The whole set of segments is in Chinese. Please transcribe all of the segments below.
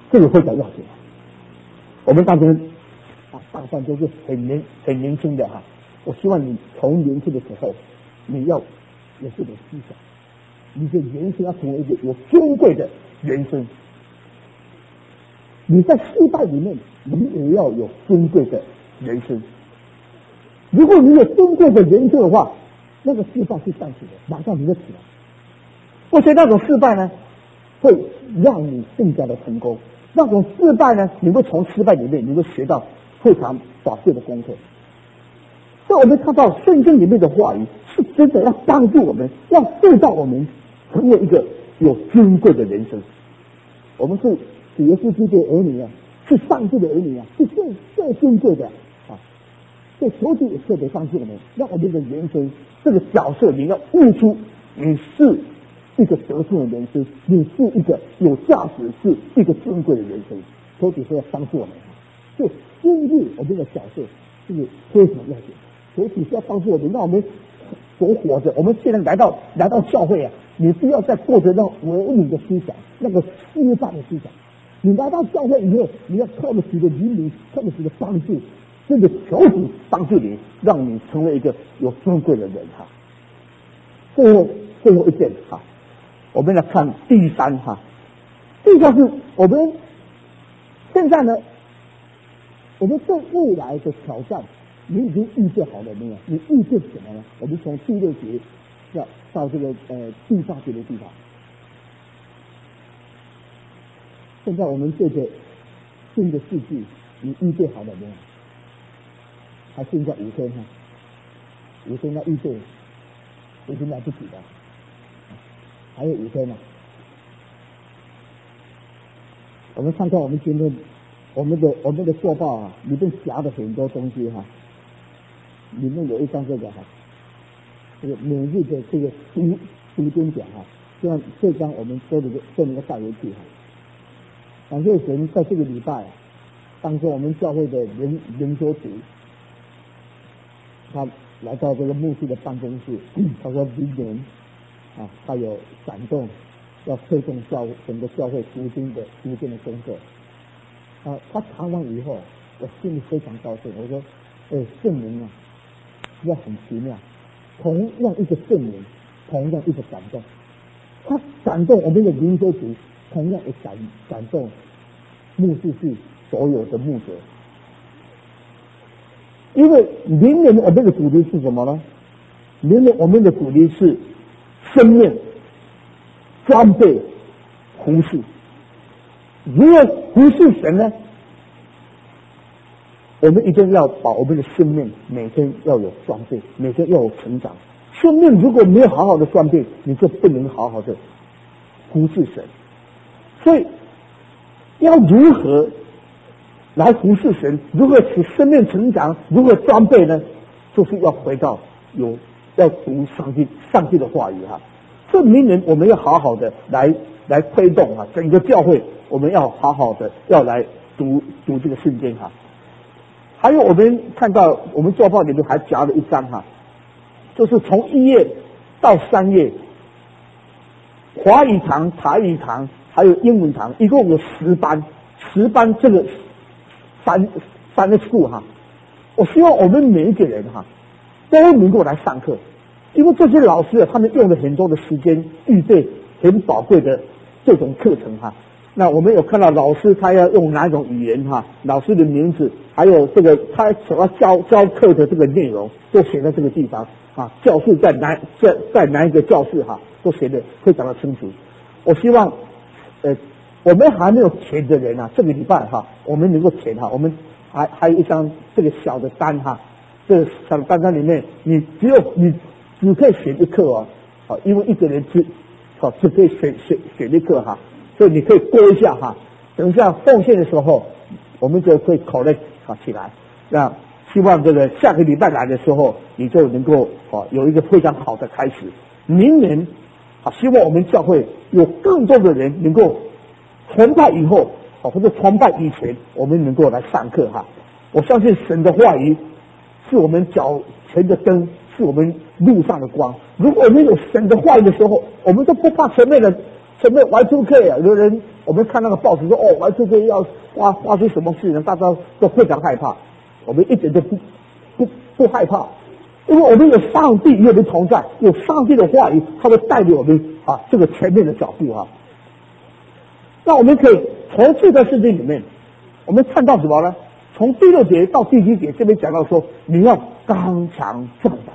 这个非常要紧。我们当天大三都是很年轻的哈，我希望你从年轻的时候，你要有这种思想，你的人生要成为一个有尊贵的人生。你在失败里面，你也要有尊贵的人生。如果你有尊贵的人生的话，那个失败是暂时的，马上你就起来。而且那种失败呢，会让你更加的成功。那种失败呢，你会从失败里面，你会学到非常宝贵的功课。所以我们看到圣经里面的话语，是真的要帮助我们，要塑造我们成为一个有尊贵的人生。我们是主耶稣基督的儿女啊，是上帝的儿女啊，是最尊贵的啊。所以求主也特别帮助我们，让我们的人生这个角色，你要悟出你是一个得胜的人生，你是一个有价值，是一个尊贵的人生。求主说要帮助我们，所以今日我们的角色是非常要紧。求主是要帮助我们，让我们所活着。我们现在来到教会啊，你不要再过着那唯你的思想，那个失败的思想。你来到教会以后，你要靠着主的灵力，靠着主的帮助，真的求主帮助你，让你成为一个有尊贵的人哈。最后一点哈，我们来看第三哈，第三是我们现在呢，我们对未来的挑战，你已经预备好了没有？你预备什么呢？我们从第6节要到这个第8节的地方。现在我们这个新的世纪，你预备好了没有？还剩下5天哈，5天要预备，已经来不及了，还有5天呢。我们看看我们今天我们的做报啊，里面夹的很多东西哈，里面有一张这个哈，这个每日的这个读经奖哈，这张我们都能够带回去哈。感谢神，在这个礼拜，当时我们教会的人所组，他来到这个牧师的办公室，他说明年啊，他有感动，要推动整个教会读经的工作。他谈完以后，我心里非常高兴。我说，圣灵啊，要很奇妙，同样一个圣灵，同样一个感动，他感动我们的灵修组，同样也感动牧师系所有的牧者。因为明年我们的主题是什么呢？明年我们的主题是生命、装备、服侍。如何服侍神呢？我们一定要把我们的生命每天要有装备，每天要有成长。生命如果没有好好的装备，你就不能好好的服侍神。所以要如何来服侍神，如何使生命成长，如何装备呢？就是要回到要读上帝的话语哈。这明年我们要好好的来推动啊，整个教会我们要好好的要来读这个圣经哈。还有我们看到我们做报里面还夹了一张哈，就是从1页到3页，华语堂、台语堂还有英文堂，一共有10班这个三个school哈。我希望我们每一个人哈都能够来上课，因为这些老师他们用了很多的时间预备很宝贵的这种课程哈。那我们有看到老师他要用哪种语言哈，老师的名字，还有这个他所要教课的这个内容都写在这个地方啊，教室在哪一个教室哈，都写得非常的清楚。我希望我们还没有填的人啊，这个礼拜哈，我们能够填哈。我们还有一张这个小的单哈，这个小的单里面，你只可以选一课哦，因为一个人只可以选一课哈，所以你可以拨一下哈。等一下奉献的时候，我们就可以考虑起来。那希望这个下个礼拜来的时候，你就能够有一个非常好的开始。明年希望我们教会有更多的人能够崇拜以后或者崇拜以前，我们能够来上课哈。我相信神的话语是我们脚前的灯，是我们路上的光。如果我们有神的话语的时候，我们都不怕前面的什么 Y2K 啊？有人我们看那个报纸说，哦 ，Y2K 要发生什么事呢？大家都非常害怕。我们一点都不害怕，因为我们有上帝与我们同在，有上帝的话语，他会带领我们这个前面的脚步啊。那我们可以从这段圣经里面，我们看到什么呢？从第6节到第7节，这边讲到说，你要刚强壮胆，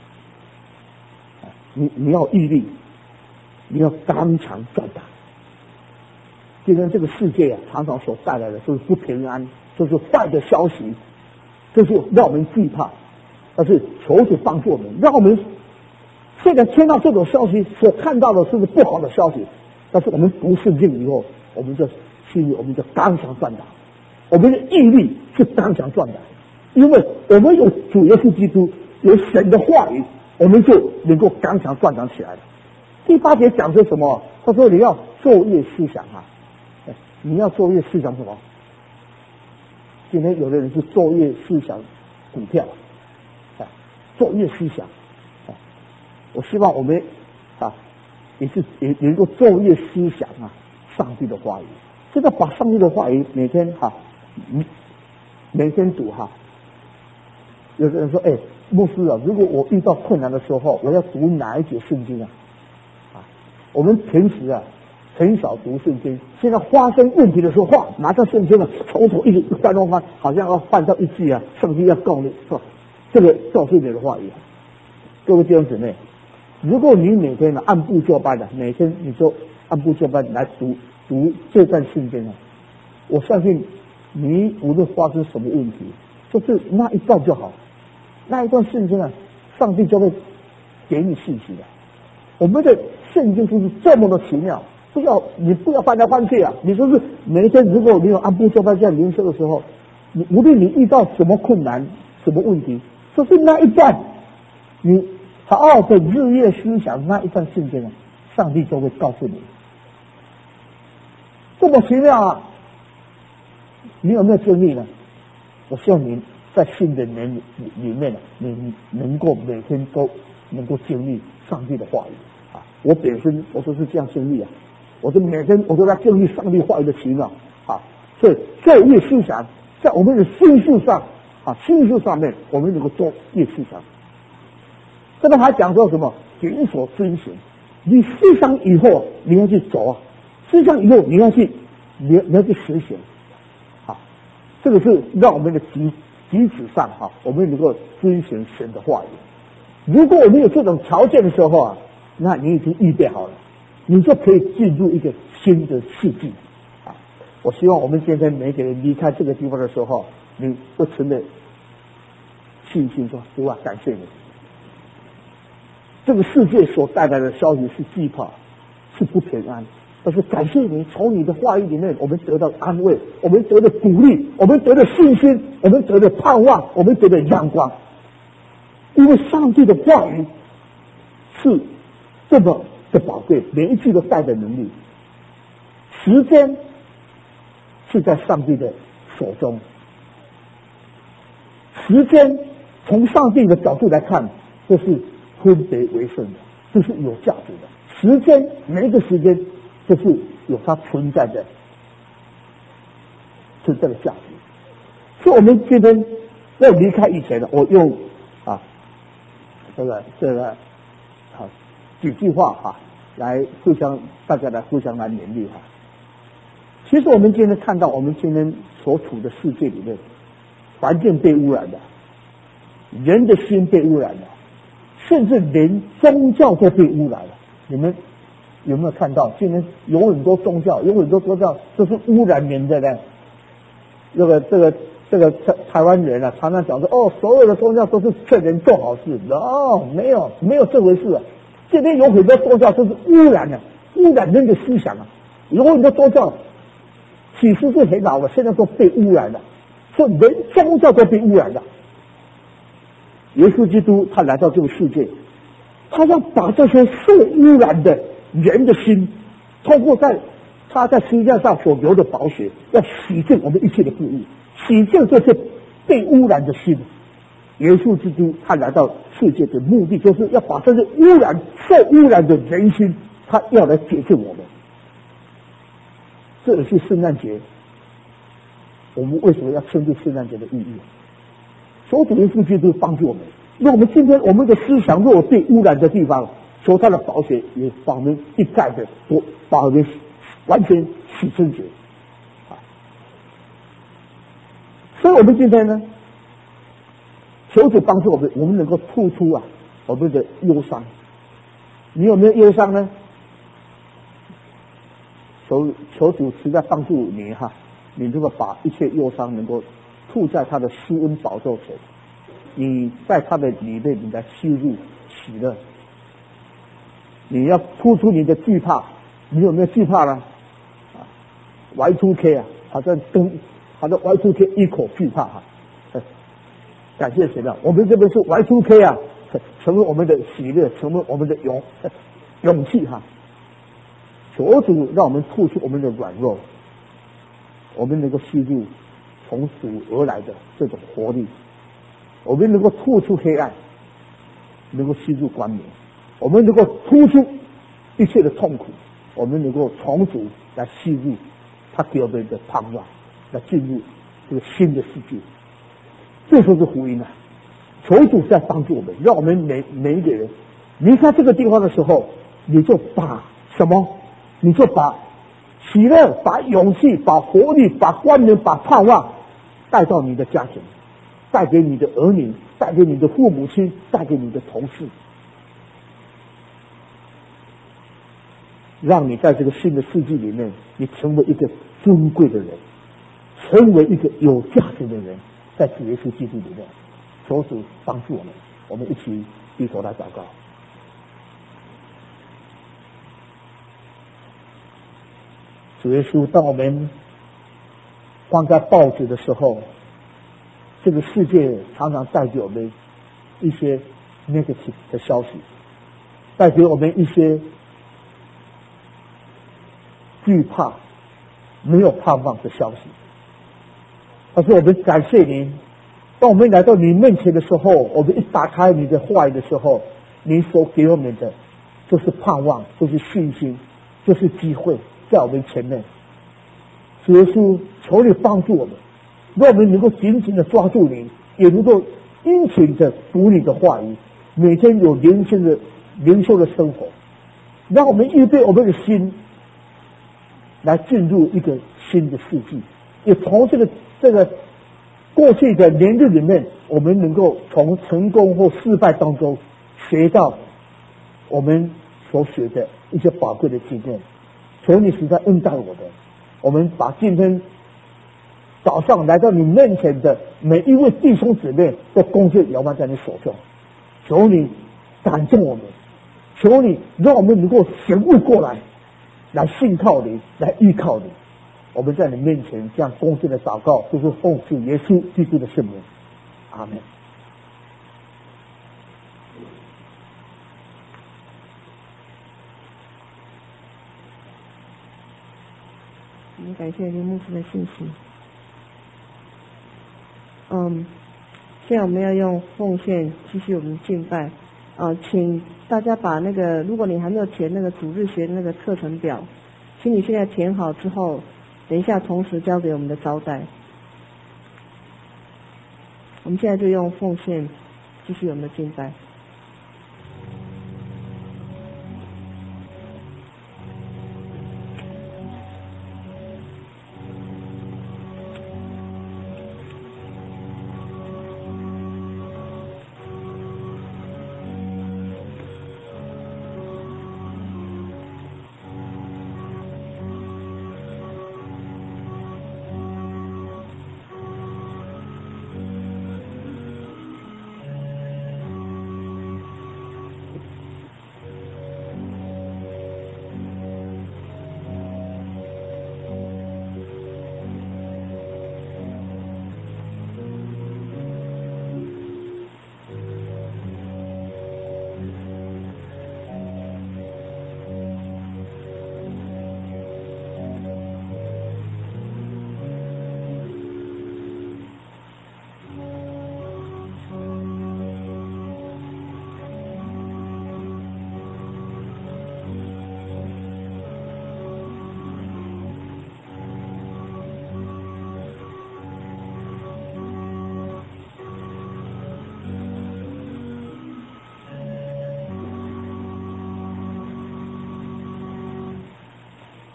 你要毅力，你要刚强壮胆。今天这个世界常常所带来的就是不平安，就是坏的消息，就是让我们惧怕。但是求主帮助我们，让我们虽然听到这种消息，所看到的是不好的消息，但是我们读圣经以后，我们就心里我们就刚强壮胆，我们的毅力是刚强壮胆，因为我们有主耶稣基督，有神的话语，我们就能够刚强壮胆起来了。第8节讲说什么？他说你要昼夜思想你要昼夜思想什么？今天有的人是昼夜思想股票，昼夜思想，我希望我们也能够昼夜思想上帝的话语，这个把上帝的话语每天每天读有的人说，牧师啊，如果我遇到困难的时候，我要读哪一节圣经我们平时很少读圣经，现在发生问题的时候，拿到圣经从头一直翻，好像要翻到一句圣经要告你说，这个告诉你的话语。各位弟兄姊妹，如果你每天按部就班的，每天你就按部就班来读这段圣经我相信你无论发生什么问题，就是那一段就好，那一段圣经上帝就会给你信息的。我们的圣经就是这么的奇妙，你不要翻来翻去你就是每一天，如果你有按部就班这样灵修的时候，你无论你遇到什么困难、什么问题，就是那一段，你好好的日夜思想那一段圣经上帝就会告诉你，这么奇妙你有没有经历呢？我希望你在新的年里面你能够每天都能够经历上帝的话语我本身我都是这样经历我就每天我都在经历上帝话语的奇妙所以昼夜思想在我们的心事上心事上面我们能够昼夜思想。这边还讲说什么？谨守遵行。你思想以后你要去走思想以后你要去实行这个是让我们的举止上我们能够遵循神的话语。如果我们有这种条件的时候那你已经预备好了，你就可以进入一个新的世纪我希望我们今天每个人离开这个地方的时候，你不存的信心说，主感谢你，这个世界所带来的消息是惧怕，是不平安，但是感谢你，从你的话语里面我们得到安慰，我们得到鼓励，我们得到信心，我们得到盼望，我们得到阳光。因为上帝的话语是这么的宝贵，每一句都带着能力。时间是在上帝的手中，时间从上帝的角度来看，这是分别为圣的，这是有价值的。时间每一个时间这是有它存在的是这个价值。所以我们今天要离开以前的，我用几句话来大家来互相来勉励其实我们今天看到，我们今天所处的世界里面，环境被污染的，人的心被污染的，甚至连宗教都被污染了。你们有没有看到？今天有很多宗教都是污染人的呢。这个台湾人常常讲说，所有的宗教都是劝人做好事。没有这回事这边有很多宗教都是污染人的思想有很多宗教其实是很好的，现在都被污染了，所以连宗教都被污染了。耶稣基督他来到这个世界，他要把这些受污染的人的心，通过他在十字架上所流的宝血，要洗净我们一切的不义，洗净这些被污染的心。耶稣基督他来到世界的目的，就是要把这些受污染的人心，他要来洁净我们。 这也是圣诞节，我们为什么要庆祝圣诞节的意义？求主耶稣基督帮助我们，那我们今天我们的思想若被污染的地方，求他的宝血也把我们一概的都把我们完全洗清洁。所以我们今天呢，求主帮助我们，我们能够吐出我们的忧伤。你有没有忧伤呢？求主实在帮助你你如果把一切忧伤能够吐在他的施恩宝座前，你在他的里面，你来吸入喜乐。你要吐出你的惧怕，你有没有惧怕呢？Y2K 好像Y2K 一口惧怕感谢神我们这边是 Y2K 成为我们的喜乐，成为我们的勇气求主让我们吐出我们的软弱，我们能够吸入从主而来的这种活力，我们能够吐出黑暗，能够吸入光明，我们能够吐出一切的痛苦，我们能够从主来吸入他给我们的盼望，来进入这个新的世界。这就是福音求主在帮助我们，让我们每一个人离开这个地方的时候，你就把什么？你就把喜乐、把勇气、把活力、把光明、把盼望带到你的家庭，带给你的儿女，带给你的父母亲，带给你的同事，让你在这个新的世纪里面，你成为一个尊贵的人，成为一个有价值的人，在主耶稣基督里面。求主帮助我们，我们一起低头来祷告。主耶稣，当我们翻开报纸的时候，这个世界常常带给我们一些 negative 的消息，带给我们一些惧怕、没有盼望的消息。但是我们感谢您，当我们来到你面前的时候，我们一打开你的话语的时候，你所给我们的就是盼望，就是信心，就是机会在我们前面。主耶稣，求你帮助我们，让我们能够紧紧的抓住你，也能够殷勤的读你的话语，每天有灵修的生活，让我们预备我们的心来进入一个新的世纪。也从这个过去的年日里面，我们能够从成功或失败当中学到我们所学的一些宝贵的经验。求你实在恩待我们，我们把今天早上来到你面前的每一位弟兄姊妹都恭敬摇摆在你手中。求你感动我们，求你让我们能够醒悟过来，来信靠你，来依靠你。我们在你面前这样恭敬的祷告，就是奉主耶稣基督的圣名，阿门。 我们感谢林牧师的信息。现在我们要用奉献继续我们敬拜。请大家把那个，如果你还没有填那个主日学的那个课程表，请你现在填好之后，等一下同时交给我们的招待。我们现在就用奉献继续我们的敬拜。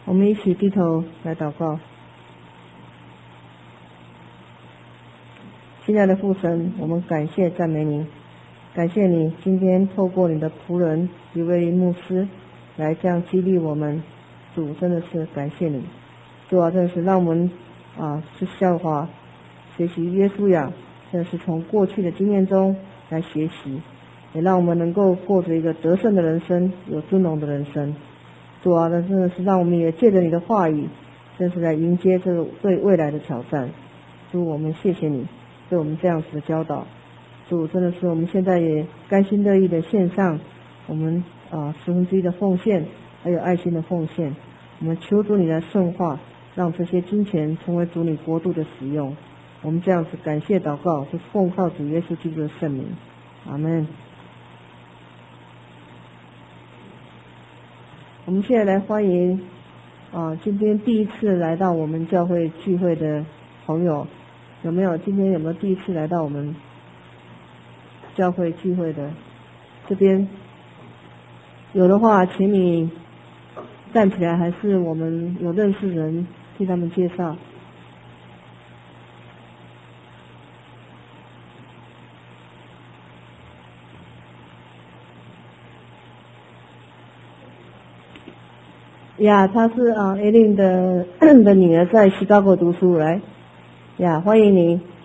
我们一起低头来祷告。亲爱的父神，我们感谢赞美你，感谢你今天透过你的仆人一位牧师来这样激励我们。主，真的是感谢你。主啊，真的是让我们去效法学习约书亚，真的是从过去的经验中来学习，也让我们能够过着一个得胜的人生，有尊荣的人生。主啊，真的是让我们也借着你的话语，真是来迎接这个对未来的挑战。主，我们谢谢你对我们这样子的教导。主，真的是我们现在也甘心乐意的献上我们1/10的奉献，还有爱心的奉献。我们求主你来圣化，让这些金钱成为主你国度的使用。我们这样子感谢祷告，是奉靠主耶稣基督的圣名，阿们。我们现在来欢迎今天第一次来到我们教会聚会的朋友，有没有？今天有没有第一次来到我们教会聚会的？这边有的话，请你站起来，还是我们有认识人替他们介绍。呀，她是艾琳的女儿，在Chicago读书来。呀，欢迎你。